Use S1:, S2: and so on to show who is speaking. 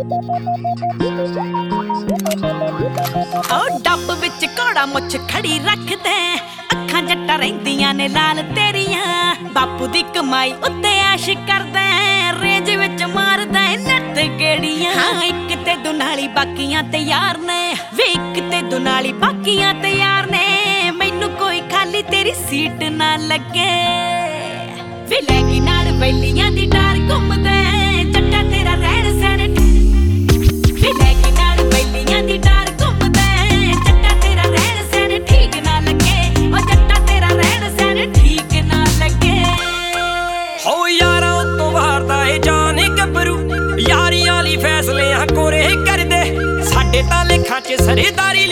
S1: Dub विच घोड़ा मुछ खड़ी रखदे, अखां जट्टां रहिंदियां ने लाल तेरियां। बापू दी कमाई उत्ते ऐश करदे, रेंज विच मारदा नट गेड़ियां। हाँ इक ते दुनाली बाकियां ते यार ने, वे इक ते दुनाली बाकियां ते यार ने। मैनू कोई खाली तेरी सीट ना लगे, वे लैगी नाल बैलियां दी डार घुमदे। जट्टा तेरा रहन सहन वे लैगी नाल बैलियां दी डार घुमदे। जट्टा तेरा रहन सहन ठीक ना लगे, ओ जट्टा तेरा रहन सहन ठीक ना लगे।
S2: हो यारा उत्तों वारदा ए जाने गबरू, यारियां ली फैसले कोरे करदे। साडे तां लेखां च सरेदारी